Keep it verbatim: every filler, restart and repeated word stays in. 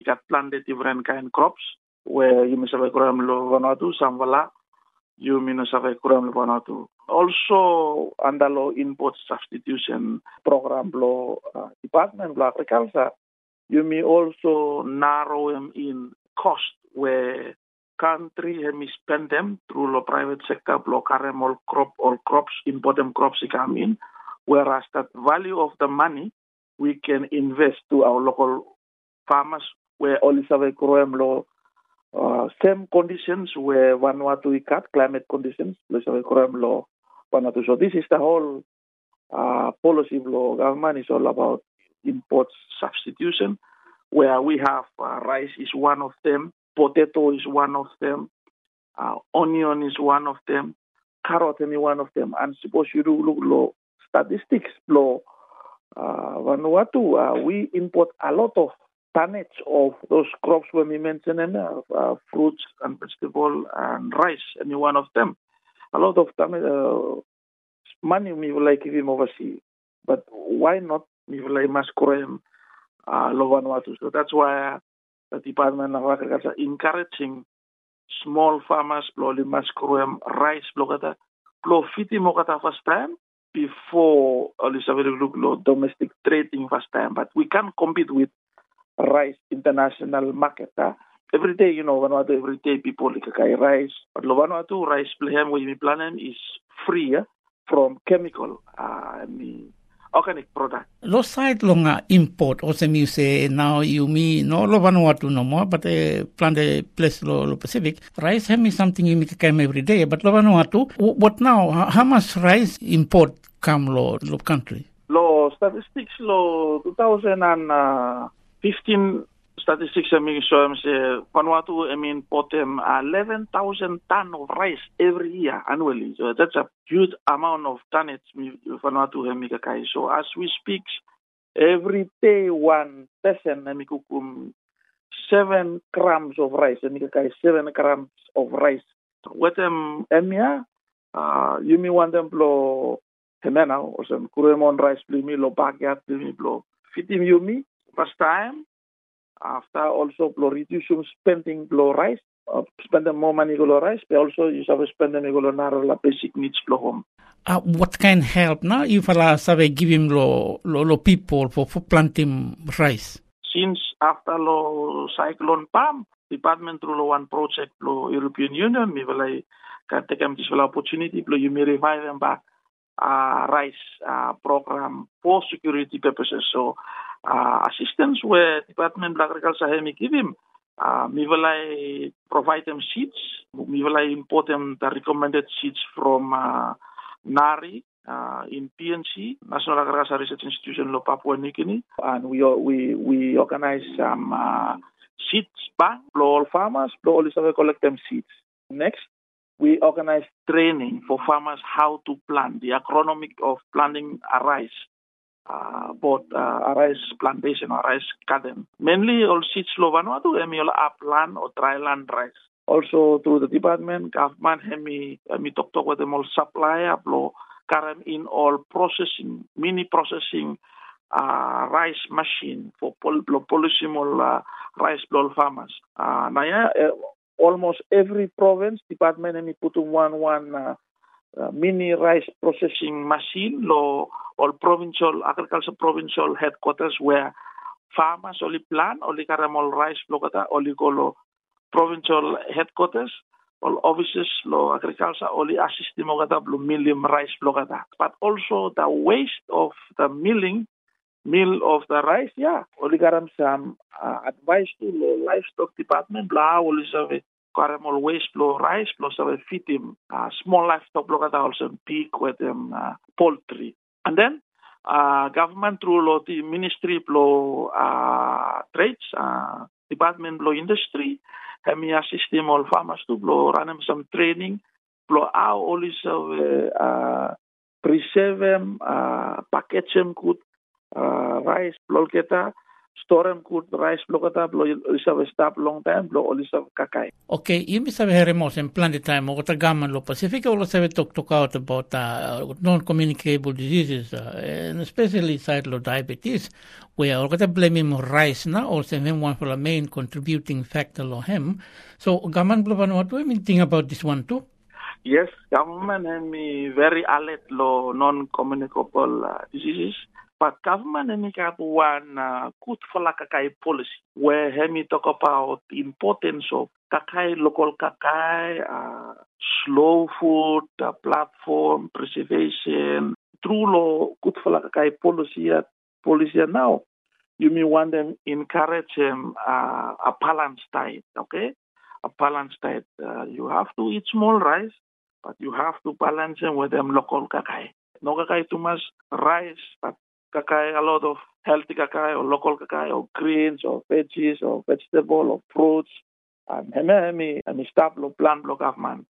got planted different kind crops where you may survey kuram lo Vanuatu, Samvala, you may not survey kuram lo Vanuatu. Also, under law import substitution program law uh, department of agriculture, you may also narrow them in cost where country may spend them through the private sector, block all crop or crops, important crops come in, whereas that value of the money we can invest to our local farmers where only survey law uh, same conditions where Vanuatu got climate conditions, survey law Vanuatu. So this is the whole uh, policy law government is all about import substitution, where we have uh, rice is one of them, potato is one of them, uh, onion is one of them, carrot is one of them. And suppose you do look low statistics, low uh, Vanuatu, uh, we import a lot of tonnage of those crops when we mention them, uh, uh, fruits and vegetable and rice, any one of them. A lot of tonnage, uh, money we will like give him overseas, but why not we will like masquerade uh, lo Vanuatu? So that's why the Department of Agriculture encouraging small farmers, blow masquerade rice, blow kata, blow fifty mo kata first time before uh, domestic trading first time, but we can't compete with rice international market. Huh? Every day, you know, Vanuatu, every day people like rice. But lo Vanuatu rice plan we plan is free huh? from chemical uh, I mean, organic product. Lo side longa import also me say now you me no lo Vanuatu no more, but uh, plan the place lo, lo Pacific. Rice have me something you make come every day, but lo Vanuatu, what now? How much rice import come lo lo country? Lo statistics lo two thousand fifteen statistics I mean so I'm say Vanuatu I mean put them eleven thousand ton of rice every year annually. So that's a huge amount of tonnage Vanuatu hemikakai. So as we speak, every day one person hemikukum seven grams of rice hemikakai seven grams of rice. What them emia uh you me want them blow hemena or some kuremon rice plimi lo backyard plimi blow fitim you me first time. After also reduce spending below rice, uh, spend more money below rice, but also you have to spend money below la basic needs below home. Uh, what can help now if I sabe give him lo, lo, lo people for, for planting rice? Since after lo cyclone Pam, department through lo one project lo European Union, we will like can take them this opportunity, lo you may revive them back uh, rice uh, program for security purposes. So. Uh, assistance where Department of Agriculture have me give him. Uh, me will I provide them seeds. Me will I import them the recommended seeds from uh, NARI uh, in P N C, National Agriculture Research Institution of Papua New Guinea, and we we we organize some uh, seeds bank for all farmers. For all is collect them seeds. Next, we organize training for farmers how to plant the agronomic of planting a rice. Uh, both uh, rice plantation or rice garden. Mainly all seeds lo Vanuatu, emi all upland or dryland rice. Also through the department, government hemi hemi talk talk with them all supplier lo current in all processing, mini processing uh, rice machine for pol policy all uh, rice blow farmers. Uh, now yeah, uh, almost every province department hemi put one one uh, uh, mini rice processing machine lo. All provincial agriculture provincial headquarters where farmers only plant only caramel rice blogata only go provincial headquarters all offices lo agriculture only assist the mogata blue milling rice blogata. But also the waste of the milling mill of the rice, yeah. Only garam some uh, advice to the livestock department blah only serve caramel waste blow rice plus serve feed him uh, small livestock blogata also pig with them uh, poultry. And then, uh, government through law, the Ministry of Law uh, Trades, uh, Department of Law Industry, have me assist them all farmers to blow, run them some training, blow how all is uh, uh, preserve them, uh, package them good, uh, rice, blow keta, store them good rice block at lo isa stop long time lo olisa kakai. Okay, you may sabi heremos in plenty time o tagaman lo Pacific o sabi talk talk out about uh, non-communicable diseases uh, and especially side lo diabetes where o kata blame him rice na also him one for the main contributing factor lo him. So gaman blo Vanuatu, I mean think about this one too. Yes, government is very alert lo non-communicable uh, diseases. But government has got one uh, good for la kakai policy where he talk about the importance of kakai, local kakai, uh, slow food, uh, platform, preservation. Through lo good for la kakai policy, uh, policy now, you may want them encourage um, uh, a balanced diet, okay? A balanced diet. Uh, you have to eat small rice, but you have to balance them with them local kakai. No kakai too much rice, but kakai, a lot of healthy kakai or local kakai or greens or veggies or vegetable or fruits. And hemi hemi stop lo plan block of man.